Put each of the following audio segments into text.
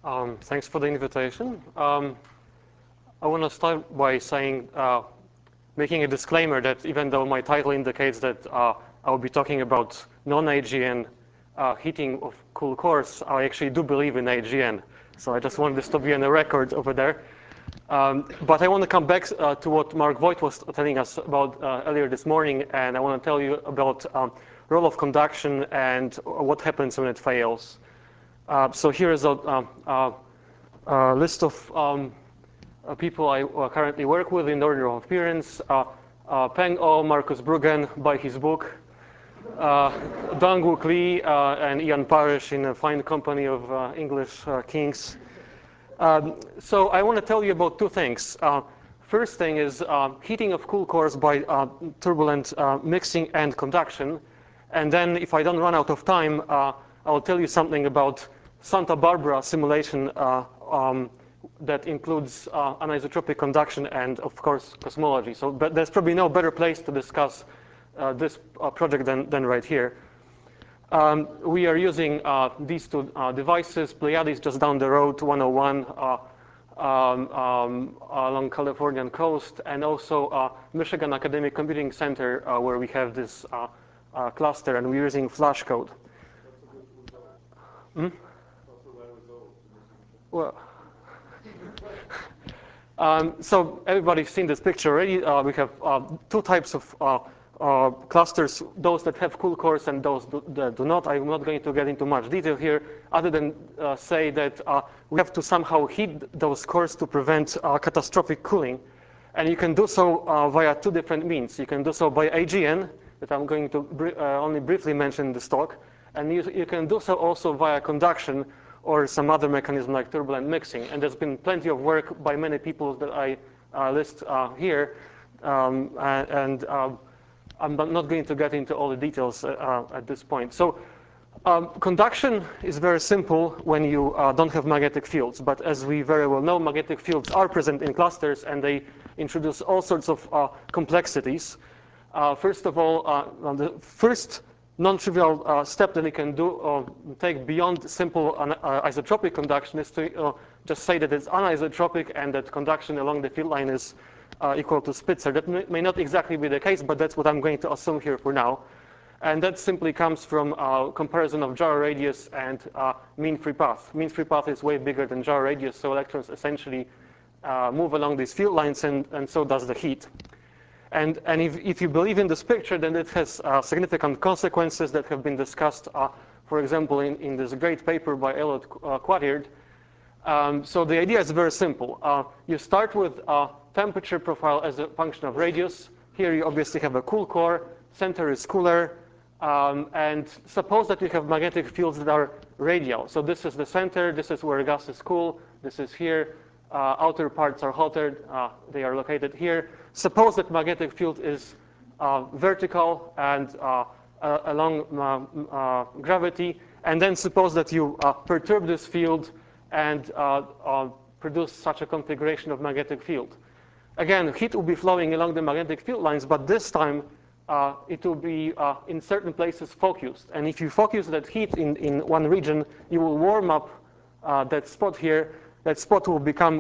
Thanks for the invitation. I want to start by saying, making a disclaimer that even though my title indicates that I will be talking about non-AGN heating of cool cores, I actually do believe in AGN. So I just want this to be on the record over there. But I want to come back to what Mark Voigt was telling us about earlier this morning, and I want to tell you about role of conduction and what happens when it fails. So here is a list of people I currently work with in order of appearance. Peng O, Marcus Bruggen by his book, Dong-Wook Lee and Ian Parish in a fine company of English kings. So I want to tell you about two things. First thing is heating of cool cores by turbulent mixing and conduction. And then if I don't run out of time, I'll tell you something about Santa Barbara simulation that includes anisotropic conduction and, of course, cosmology. So but there's probably no better place to discuss this project than right here. We are using these two devices, Pleiades just down the road, 101 along Californian coast, and also Michigan Academic Computing Center where we have this cluster, and we're using flash code. Well, so everybody's seen this picture already. We have two types of clusters, those that have cool cores and those that do not. I'm not going to get into much detail here, other than say that we have to somehow heat those cores to prevent catastrophic cooling. And you can do so via two different means. You can do so by AGN, that I'm going to only briefly mention in this talk. And you can do so also via conduction or some other mechanism like turbulent mixing. And there's been plenty of work by many people that I list here. I'm not going to get into all the details at this point. So conduction is very simple when you don't have magnetic fields. But as we very well know, magnetic fields are present in clusters, and they introduce all sorts of complexities. First of all, the first non-trivial step that we can do take beyond simple isotropic conduction is to just say that it's anisotropic and that conduction along the field line is equal to Spitzer. That may not exactly be the case, but that's what I'm going to assume here for now. And that simply comes from comparison of gyro radius and mean free path. Mean free path is way bigger than gyro radius, so electrons essentially move along these field lines, and so does the heat. And if you believe in this picture, then it has significant consequences that have been discussed, for example, in this great paper by Elliott Quattierd. So the idea is very simple. You start with temperature profile as a function of radius. Here you obviously have a cool core. Center is cooler. And suppose that you have magnetic fields that are radial. So this is the center. This is where gas is cool. This is here. Outer parts are hotter. They are located here. Suppose that magnetic field is vertical and along gravity. And then suppose that you perturb this field and produce such a configuration of magnetic field. Again, heat will be flowing along the magnetic field lines, but this time it will be in certain places focused. And if you focus that heat in one region, you will warm up that spot here. That spot will become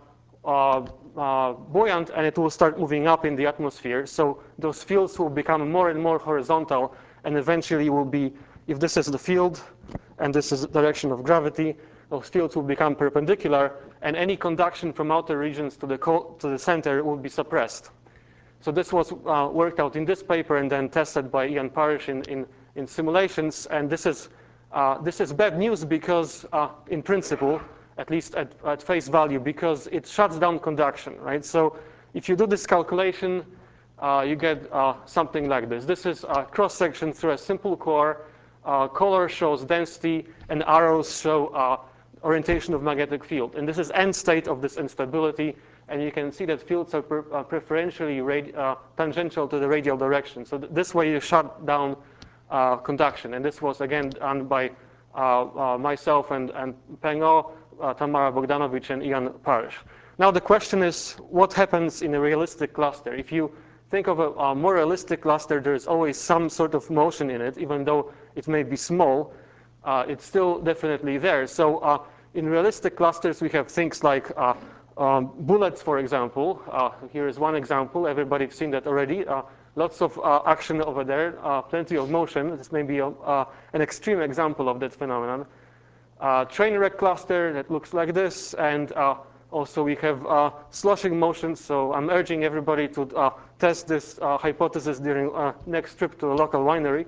buoyant, and it will start moving up in the atmosphere. So those fields will become more and more horizontal, and eventually will be, if this is the field and this is the direction of gravity, those fields will become perpendicular, and any conduction from outer regions to the center will be suppressed. So this was worked out in this paper and then tested by Ian Parish in simulations. And this is bad news because, in principle, at least at face value, because it shuts down conduction, right? So if you do this calculation, you get something like this. This is a cross-section through a simple core. Color shows density, and arrows show orientation of magnetic field. And this is end state of this instability. And you can see that fields are preferentially tangential to the radial direction. So this way you shut down conduction. And this was, again, done by myself and Peng O, Tamara Bogdanovich, and Ian Parish. Now the question is, what happens in a realistic cluster? If you think of a more realistic cluster, there's always some sort of motion in it, even though it may be small. It's still definitely there. So in realistic clusters, we have things like bullets, for example. Here is one example. Everybody's seen that already. Lots of action over there, plenty of motion. This may be an extreme example of that phenomenon. Train wreck cluster that looks like this, and also we have sloshing motion. So I'm urging everybody to test this hypothesis during next trip to a local winery.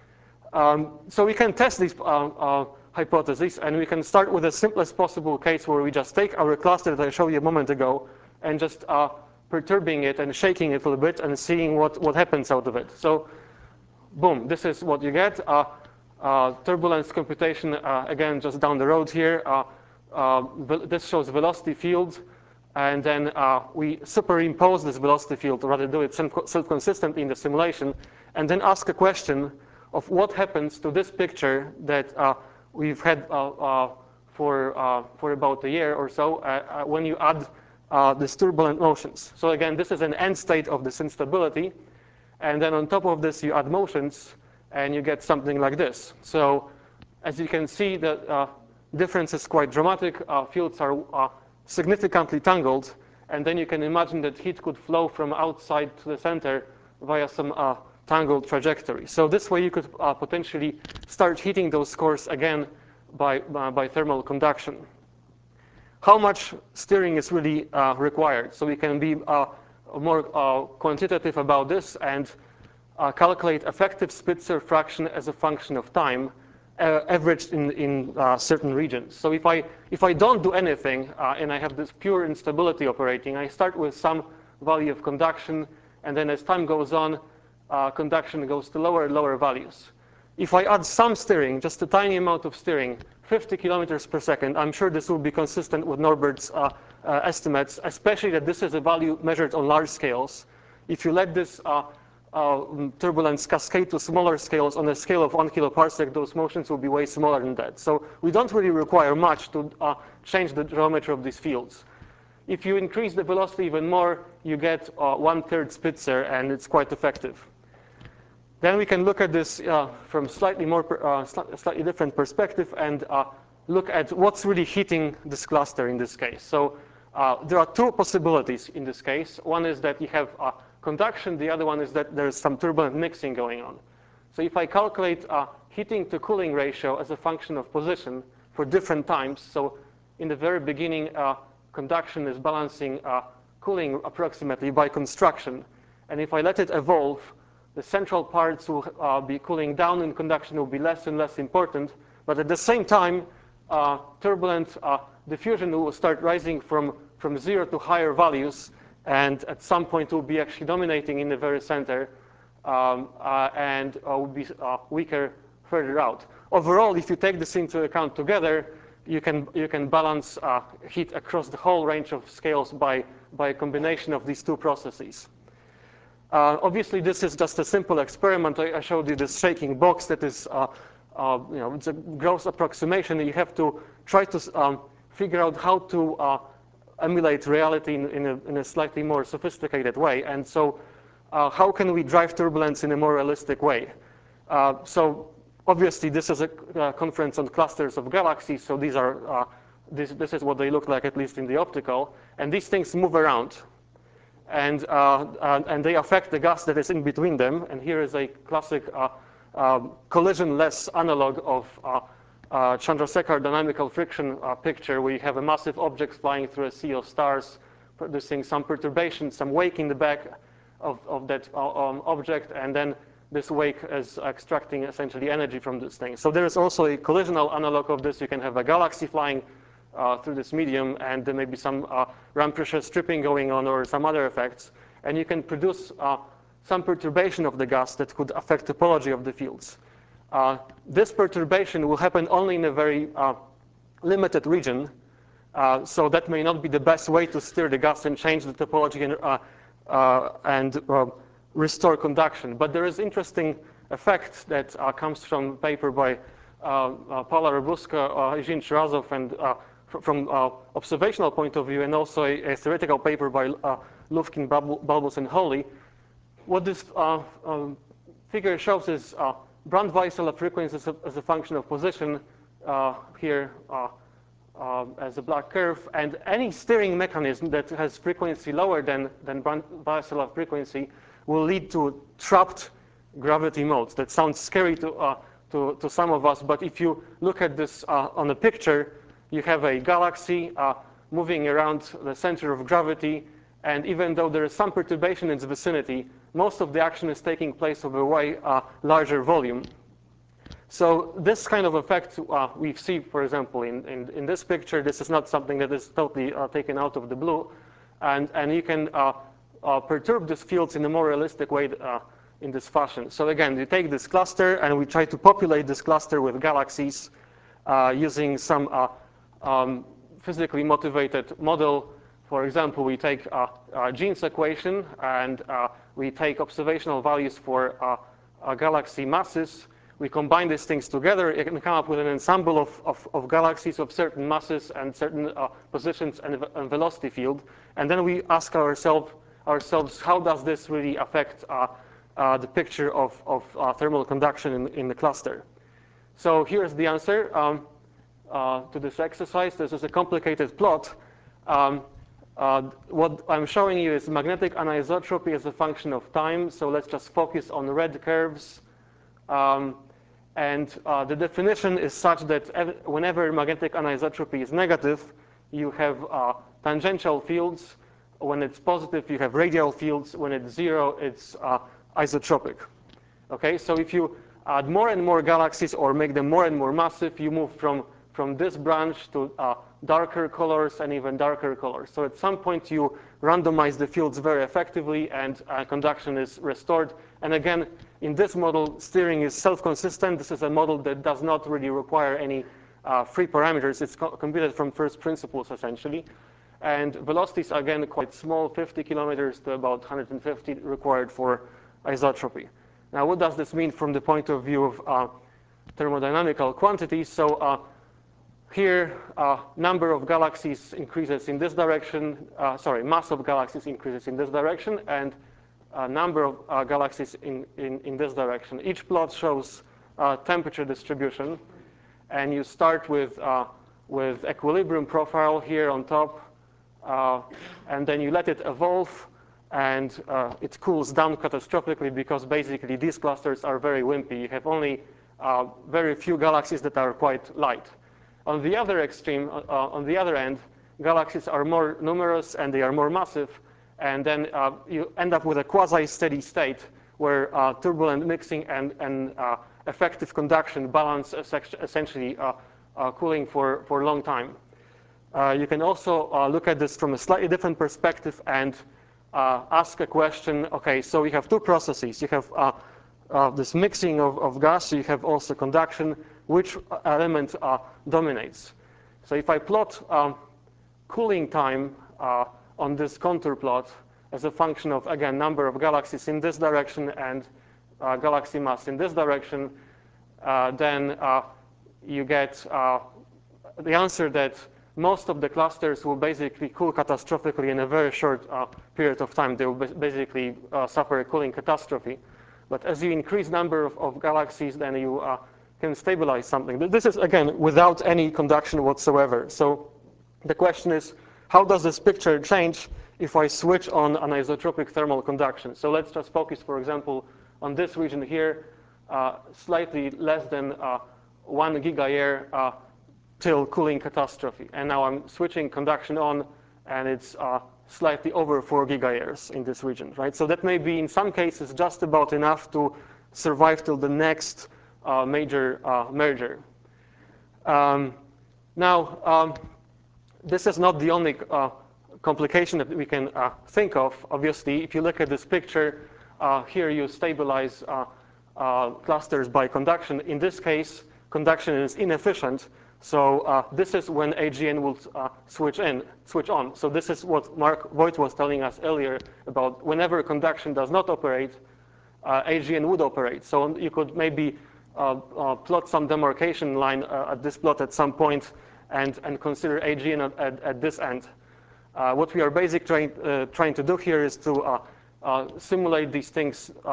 So we can test these hypotheses, and we can start with the simplest possible case where we just take our cluster that I showed you a moment ago and just perturbing it and shaking it a little bit and seeing what happens out of it. So boom, this is what you get. Turbulence computation, again, just down the road here. This shows velocity field, and then we superimpose this velocity field, or rather do it self-consistently in the simulation, and then ask a question of what happens to this picture that we've had for about a year or so when you add these turbulent motions. So again, this is an end state of this instability, and then on top of this you add motions, and you get something like this. So as you can see, the difference is quite dramatic. Fields are significantly tangled, and then you can imagine that heat could flow from outside to the center via some tangled trajectory. So this way you could potentially start heating those cores again by thermal conduction. How much steering is really required? So we can be more quantitative about this and calculate effective Spitzer fraction as a function of time averaged in certain regions. So if I don't do anything and I have this pure instability operating, I start with some value of conduction, and then as time goes on, conduction goes to lower and lower values. If I add some steering, just a tiny amount of steering, 50 kilometers per second, I'm sure this will be consistent with Norbert's estimates, especially that this is a value measured on large scales. If you let this turbulence cascade to smaller scales on a scale of 1 kiloparsec, those motions will be way smaller than that. So we don't really require much to change the geometry of these fields. If you increase the velocity even more, you get 1/3 Spitzer, and it's quite effective. Then we can look at this from slightly different perspective and look at what's really heating this cluster in this case. So there are two possibilities in this case. One is that you have conduction. The other one is that there's some turbulent mixing going on. So if I calculate heating to cooling ratio as a function of position for different times, so in the very beginning, conduction is balancing cooling approximately by construction. And if I let it evolve, the central parts will be cooling down and conduction will be less and less important. But at the same time, turbulent diffusion will start rising from 0 to higher values, and at some point will be actually dominating in the very center and will be weaker further out. Overall, if you take this into account together, you can balance heat across the whole range of scales by a combination of these two processes. Obviously, this is just a simple experiment. I showed you this shaking box that is, it's a gross approximation. You have to try to figure out how to emulate reality in a slightly more sophisticated way. And so how can we drive turbulence in a more realistic way? So obviously, this is a conference on clusters of galaxies. So these are this is what they look like, at least in the optical. And these things move around. And they affect the gas that is in between them. And here is a classic collision-less analog of Chandrasekhar dynamical friction picture, where you have a massive object flying through a sea of stars, producing some perturbation, some wake in the back of that object, and then this wake is extracting essentially energy from this thing. So there is also a collisional analog of this. You can have a galaxy flying through this medium, and there may be some ram pressure stripping going on or some other effects. And you can produce some perturbation of the gas that could affect topology of the fields. This perturbation will happen only in a very limited region. So that may not be the best way to steer the gas and change the topology and restore conduction. But there is interesting effect that comes from a paper by Paula Robuska, Eugene Shirazov, and from observational point of view, and also a theoretical paper by Lufkin, Balbus, and Holy. What this figure shows is Brandweissel frequency as a function of position here as a black curve, and any steering mechanism that has frequency lower than Balazs frequency will lead to trapped gravity modes. That sounds scary to some of us, but if you look at this on a picture, you have a galaxy moving around the center of gravity, and even though there is some perturbation in its vicinity, most of the action is taking place over a way larger volume. So this kind of effect we see, for example, in this picture. This is not something that is totally taken out of the blue, and you can perturb these fields in a more realistic way in this fashion. So again, we take this cluster and we try to populate this cluster with galaxies using some physically motivated model. For example, we take Jeans equation and we take observational values for galaxy masses. We combine these things together and come up with an ensemble of galaxies of certain masses and certain positions and velocity field. And then we ask ourselves, how does this really affect the picture of thermal conduction in the cluster? So here's the answer to this exercise. This is a complicated plot. What I'm showing you is magnetic anisotropy as a function of time. So let's just focus on red curves. And the definition is such that whenever magnetic anisotropy is negative, you have tangential fields. When it's positive, you have radial fields. When it's zero, it's isotropic. Okay, so if you add more and more galaxies or make them more and more massive, you move from this branch to darker colors and even darker colors. So at some point, you randomize the fields very effectively, and conduction is restored. And again, in this model, steering is self-consistent. This is a model that does not really require any free parameters. It's computed from first principles, essentially. And velocities, again, quite small, 50 kilometers to about 150 required for isotropy. Now, what does this mean from the point of view of thermodynamical quantities? So here, number of galaxies increases in this direction. Mass of galaxies increases in this direction, and number of galaxies in this direction. Each plot shows temperature distribution, and you start with equilibrium profile here on top, and then you let it evolve, and it cools down catastrophically because basically these clusters are very wimpy. You have only very few galaxies that are quite light. On the other extreme, on the other end, galaxies are more numerous and they are more massive, and then you end up with a quasi-steady state where turbulent mixing and effective conduction balance essentially cooling for a long time. You can also look at this from a slightly different perspective and ask a question. Okay, so we have two processes. You have this mixing of gas, so you have also conduction. Which element dominates? So if I plot cooling time on this contour plot as a function of, again, number of galaxies in this direction and galaxy mass in this direction, then you get the answer that most of the clusters will basically cool catastrophically in a very short period of time. They will basically suffer a cooling catastrophe. But as you increase number of galaxies, then you can stabilize something. This is, again, without any conduction whatsoever. So the question is, how does this picture change if I switch on anisotropic thermal conduction? So let's just focus, for example, on this region here, slightly less than 1 gigayear till cooling catastrophe. And now I'm switching conduction on, and it's slightly over 4 gigayears in this region, right? So that may be, in some cases, just about enough to survive till the next major merger. Now, this is not the only complication that we can think of. Obviously, if you look at this picture, here you stabilize clusters by conduction. In this case, conduction is inefficient. So this is when AGN will switch on. So this is what Mark Voigt was telling us earlier about whenever conduction does not operate, AGN would operate. So you could maybe plot some demarcation line at this plot at some point and consider AGN at this end. What we are basically trying to do here is to simulate these things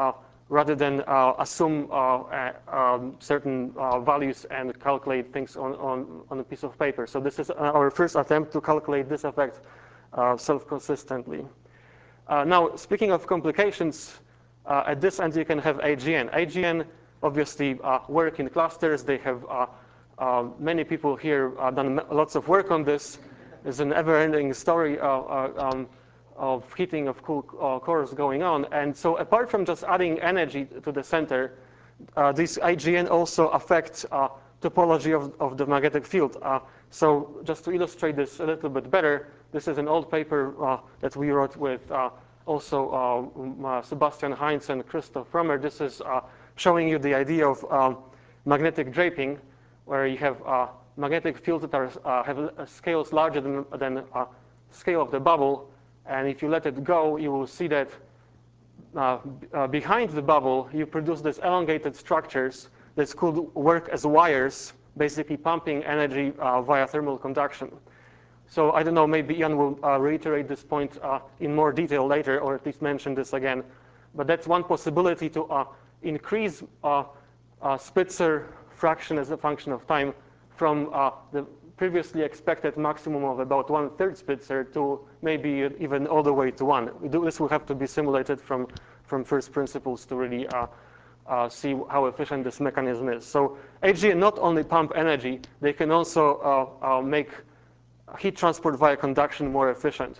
rather than assume certain values and calculate things on a piece of paper. So this is our first attempt to calculate this effect self-consistently. Now, speaking of complications, at this end you can have AGN. AGN obviously work in clusters. They have many people here done lots of work on this. There's an ever-ending story of heating of cool cores going on. And so apart from just adding energy to the center, this AGN also affects topology of the magnetic field. So just to illustrate this a little bit better, this is an old paper that we wrote with also Sebastian Heinz and Christoph Römer. This is showing you the idea of magnetic draping, where you have magnetic fields that have scales larger than scale of the bubble. And if you let it go, you will see that behind the bubble, you produce these elongated structures that could work as wires, basically pumping energy via thermal conduction. So I don't know, maybe Ian will reiterate this point in more detail later, or at least mention this again. But that's one possibility to increase Spitzer fraction as a function of time from the previously expected maximum of about 1/3 Spitzer to maybe even all the way to 1. This will have to be simulated from first principles to really see how efficient this mechanism is. So AGN not only pump energy, they can also make heat transport via conduction more efficient.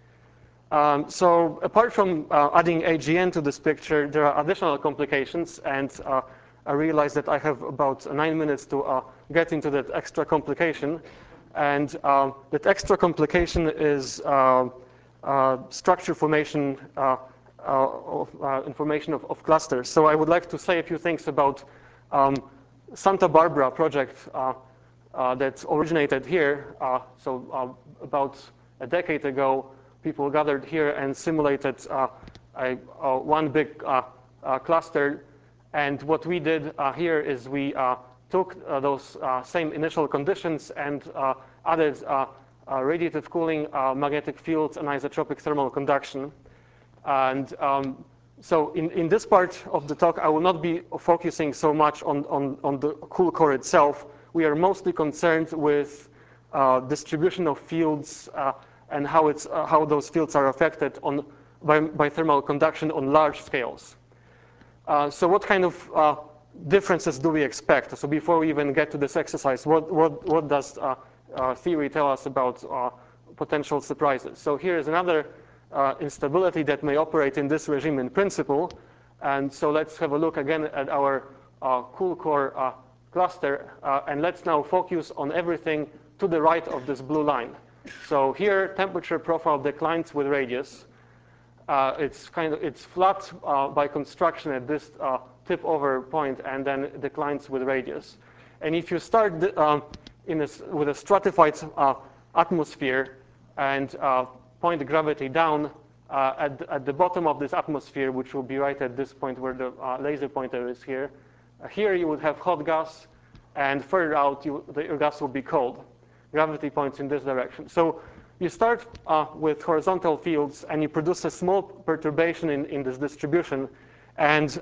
So apart from adding AGN to this picture, there are additional complications, and I realized that I have about 9 minutes to get into that extra complication. And that extra complication is structure formation information of clusters. So I would like to say a few things about Santa Barbara project that originated here. So about a decade ago, people gathered here and simulated one big cluster. And what we did here is we took those same initial conditions and added radiative cooling, magnetic fields, and isotropic thermal conduction. And so in this part of the talk, I will not be focusing so much on the cool core itself. We are mostly concerned with distribution of fields and how those fields are affected by thermal conduction on large scales. So what kind of differences do we expect? So before we even get to this exercise, what does theory tell us about potential surprises? So here is another instability that may operate in this regime in principle. And so let's have a look again at our cool core cluster. And let's now focus on everything to the right of this blue line. So here, temperature profile declines with radius. It's flat by construction at this tip over point, and then it declines with radius. And if you start with a stratified atmosphere and point the gravity down at the bottom of this atmosphere, which will be right at this point where the laser pointer is here, here you would have hot gas, and further out the gas will be cold. Gravity points in this direction. So you start with horizontal fields, and you produce a small perturbation in this distribution, and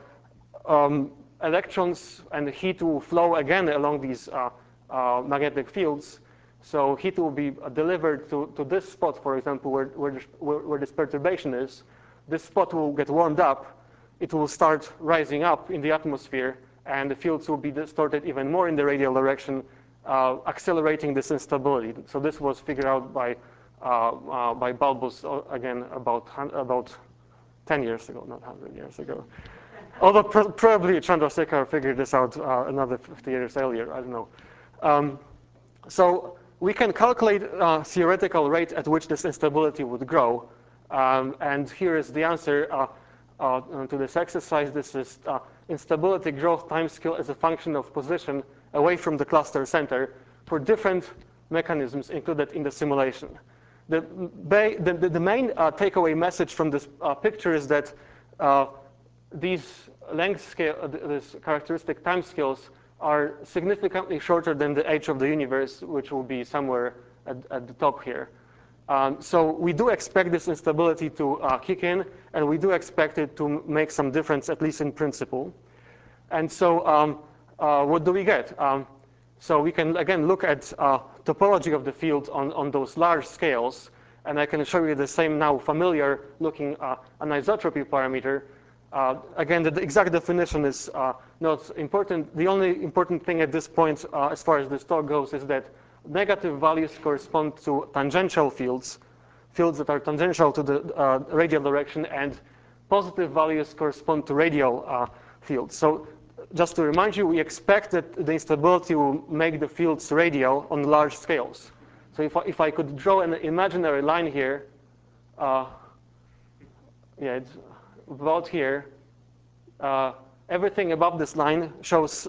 electrons and heat will flow again along these magnetic fields. So heat will be delivered to this spot, for example, where this perturbation is. This spot will get warmed up. It will start rising up in the atmosphere, and the fields will be distorted even more in the radial direction, accelerating this instability. So this was figured out by Balbus again about 10 years ago, not 100 years ago. Although probably Chandrasekhar figured this out another 50 years earlier. I don't know. So we can calculate theoretical rate at which this instability would grow. And here is the answer to this exercise. This is instability growth timescale as a function of position away from the cluster center for different mechanisms included in the simulation. The main takeaway message from this picture is that these length scale, these characteristic timescales are significantly shorter than the age of the universe, which will be somewhere at the top here. So we do expect this instability to kick in, and we do expect it to make some difference, at least in principle. And so what do we get? So we can, again, look at topology of the field on those large scales. And I can show you the same now familiar looking anisotropy parameter. Again, the exact definition is not important. The only important thing at this point, as far as this talk goes, is that negative values correspond to tangential fields, fields that are tangential to the radial direction, and positive values correspond to radial fields. So just to remind you, we expect that the instability will make the fields radial on large scales. So if I could draw an imaginary line here, it's about here, everything above this line shows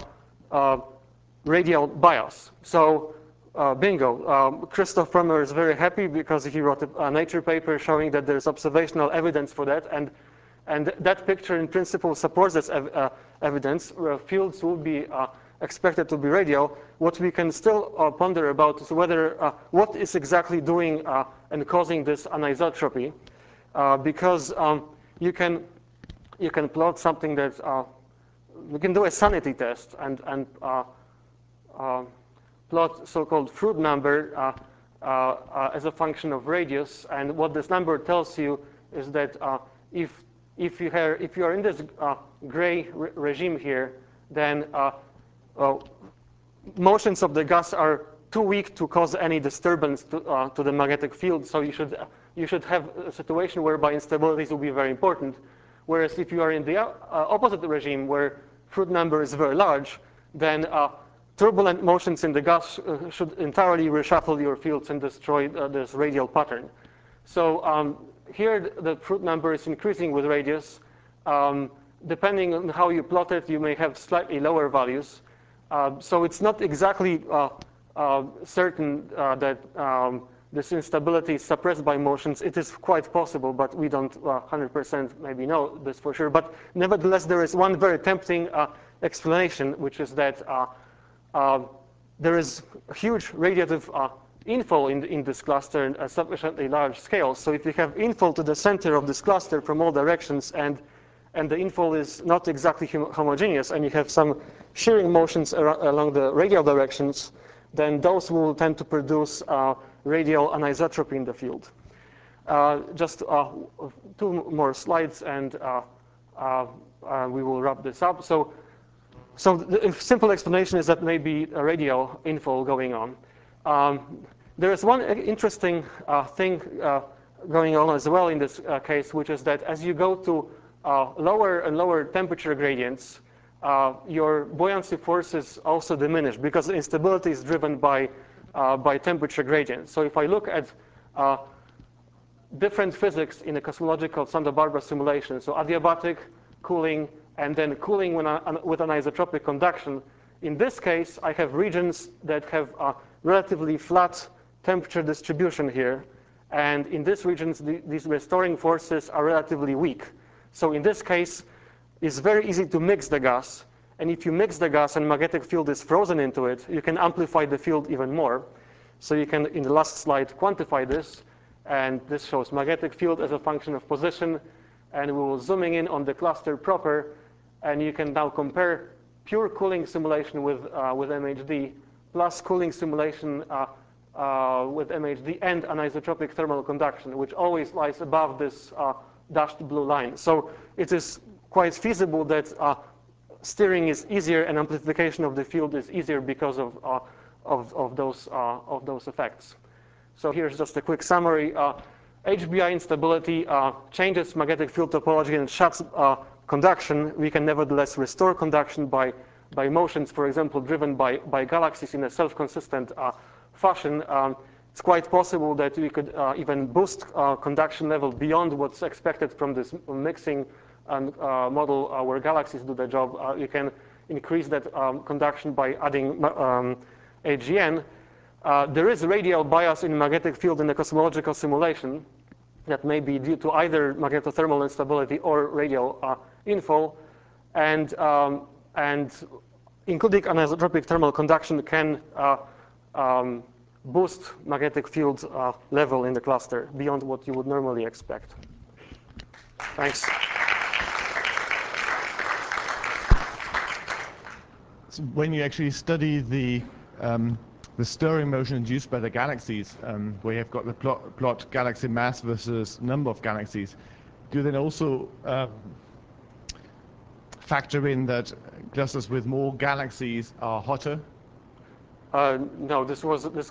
radial bias. So bingo. Christoph Prömer is very happy because he wrote a Nature paper showing that there's observational evidence for that. And that picture, in principle, supports this evidence, where fields will be expected to be radial. What we can still ponder about is whether what is exactly doing and causing this anisotropy, because you can plot something that we can do a sanity test and plot so-called Froude number as a function of radius. And what this number tells you is that if you are in this gray regime here, then motions of the gas are too weak to cause any disturbance to the magnetic field. So you should have a situation whereby instabilities will be very important. Whereas if you are in the opposite regime, where Froude number is very large, then turbulent motions in the gas should entirely reshuffle your fields and destroy this radial pattern. So here the Froude number is increasing with radius. Depending on how you plot it, you may have slightly lower values. So it's not exactly certain that this instability is suppressed by motions. It is quite possible, but we don't 100% maybe know this for sure. But nevertheless, there is one very tempting explanation, which is that there is a huge radiative inflow in this cluster in a sufficiently large scale. So if you have inflow to the center of this cluster from all directions, and the inflow is not exactly homogeneous, and you have some shearing motions along the radial directions, then those will tend to produce radial anisotropy in the field. Just 2 more slides, and we will wrap this up. So the simple explanation is that maybe a radial inflow going on. There is one interesting thing going on as well in this case, which is that as you go to lower and lower temperature gradients, your buoyancy forces also diminish because the instability is driven by temperature gradients. So if I look at different physics in a cosmological Santa Barbara simulation, so adiabatic cooling and then cooling with anisotropic conduction, in this case, I have regions that have a relatively flat temperature distribution here. And in these regions, these restoring forces are relatively weak. So in this case, it's very easy to mix the gas. And if you mix the gas and magnetic field is frozen into it, you can amplify the field even more. So you can, in the last slide, quantify this. And this shows magnetic field as a function of position. And we will zooming in on the cluster proper. And you can now compare pure cooling simulation with MHD plus cooling simulation with MHD and anisotropic thermal conduction, which always lies above this dashed blue line. So it is quite feasible that steering is easier and amplification of the field is easier because of those effects. So here's just a quick summary. HBI instability changes magnetic field topology and shuts conduction. We can nevertheless restore conduction by motions, for example, driven by galaxies in a self-consistent fashion. It's quite possible that we could even boost conduction level beyond what's expected from this mixing model where galaxies do the job. You can increase that conduction by adding AGN. There is radial bias in magnetic field in the cosmological simulation that may be due to either magnetothermal instability or radial inflow. And including anisotropic thermal conduction can boost magnetic field level in the cluster beyond what you would normally expect. Thanks. So when you actually study the stirring motion induced by the galaxies, where you've got the plot galaxy mass versus number of galaxies, do you then also factor in that clusters with more galaxies are hotter? No, this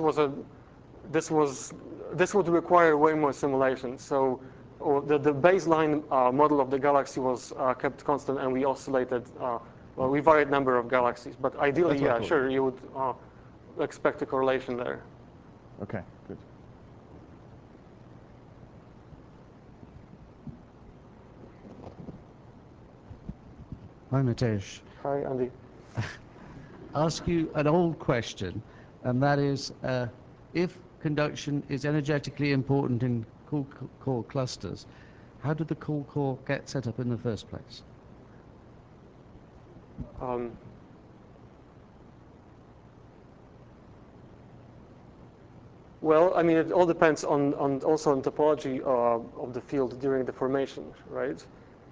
would require way more simulation. So the baseline model of the galaxy was kept constant, and we oscillated. Well, we varied number of galaxies, but ideally, yeah, sure, you would expect a correlation there. Okay, good. Hi, Mateusz. Hi, Andy. Ask you an old question, and that is, if conduction is energetically important in cool core clusters, how did the cool core get set up in the first place? Well, I mean, it all depends also on topology of the field during the formation, right?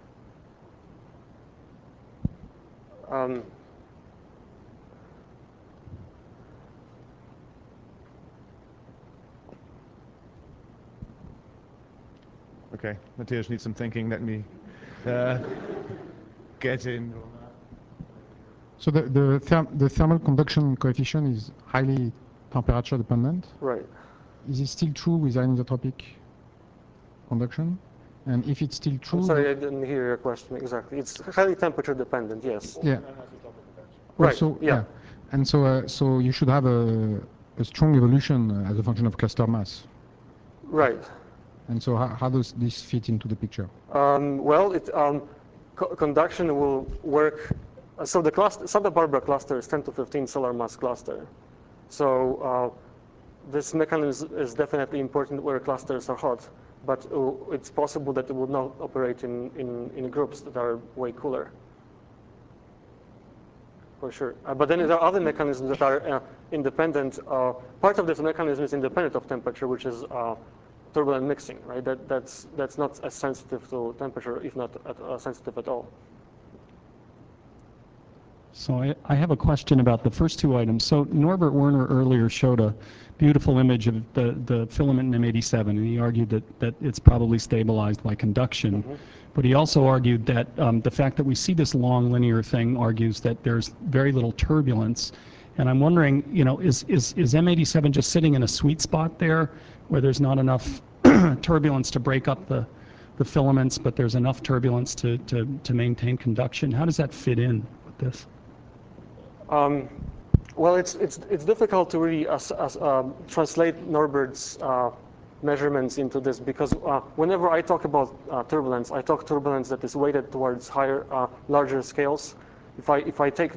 Okay, Mateusz needs some thinking. Let me get in. So the thermal conduction coefficient is highly temperature dependent. Right. Is it still true with anisotropic conduction? And if it's still true... I'm sorry, I didn't hear your question exactly. It's highly temperature dependent, yes. Yeah. Right, Also, yeah. And so you should have a strong evolution as a function of cluster mass. Right. And so how does this fit into the picture? Well, conduction will work. So the Santa Barbara cluster is 10 to 15 solar mass cluster. So this mechanism is definitely important where clusters are hot, but it's possible that it would not operate in groups that are way cooler. For sure. But then there are other mechanisms that are independent. Part of this mechanism is independent of temperature, which is turbulent mixing, right? That's not as sensitive to temperature, if not sensitive at all. So I have a question about the first two items. So Norbert Werner earlier showed a beautiful image of the filament in M87, and he argued that it's probably stabilized by conduction. Mm-hmm. But he also argued that the fact that we see this long linear thing argues that there's very little turbulence. And I'm wondering, is M87 just sitting in a sweet spot there where there's not enough turbulence to break up the filaments, but there's enough turbulence to maintain conduction? How does that fit in with this? Well, it's difficult to really translate Norbert's measurements into this, because whenever I talk about turbulence, I talk turbulence that is weighted towards higher, larger scales. If I take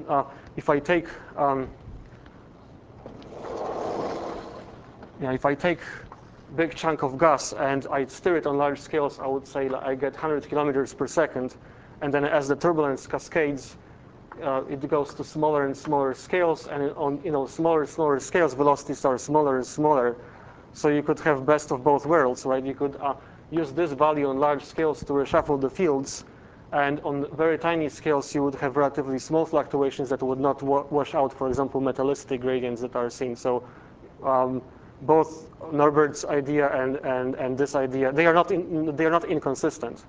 big chunk of gas and I stir it on large scales, I would say I get 100 kilometers per second, and then as the turbulence cascades, it goes to smaller and smaller scales, and on smaller and smaller scales, velocities are smaller and smaller. So you could have best of both worlds, right? You could use this value on large scales to reshuffle the fields, and on very tiny scales, you would have relatively small fluctuations that would not wash out, for example, metallicity gradients that are seen. So both Norbert's idea and this idea, they are not inconsistent.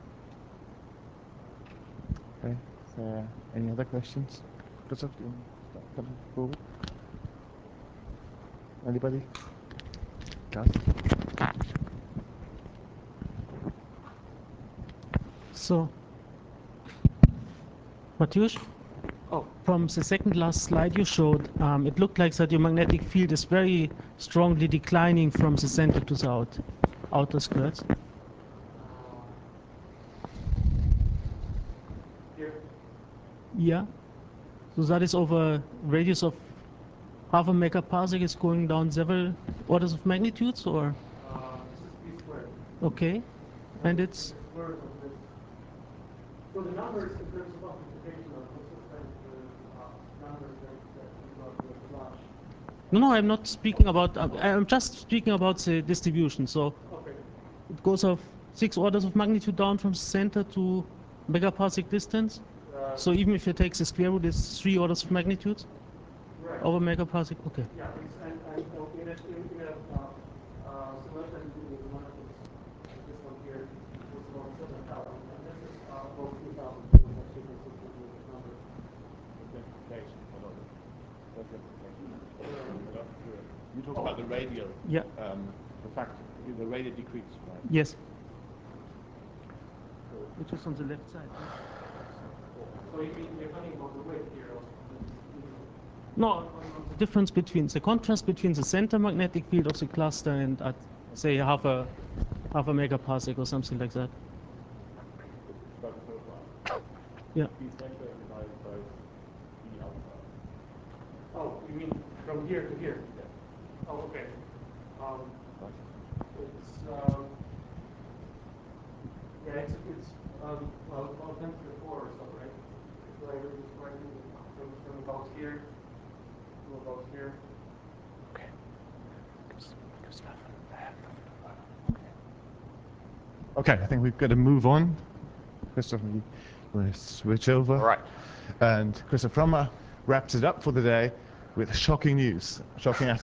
Okay. Any other questions? Christoph, do you want to come forward? Anybody? Gus? So, Mateusz, from the second last slide you showed, it looked like that your magnetic field is very strongly declining from the center to the outer skirts. Yeah. So that is over a radius of half a megaparsec, is going down several orders of magnitudes, or? This is p squared. Okay. And it's? So the numbers in terms of amplification are consistent with numbers that we got with Flash. No, I'm not speaking about, I'm just speaking about the distribution. So it goes of 6 orders of magnitude down from center to megaparsec distance. So even if you take the square root, it's 3 orders of magnitude over megaparsec. Okay. Yeah, and in a simulation, one of this one here was about 7,000, and this is about 2,000. You talk about the radio. Yeah. The fact the radio decrease, right? Yes. Which is on the left side. So you're talking about the width here. No, the difference between the contrast between the center magnetic field of the cluster and at say half a megaparsec or something like that. Yeah. Oh, you mean from here to here? Oh, okay. It's yeah, it's well 10 to the 4 or so, right? So I was writing from about here to about here. Okay. Okay, I think we've got to move on. Christoph, you want to switch over? All right. And Christoph Frommer wraps it up for the day with shocking news. Shocking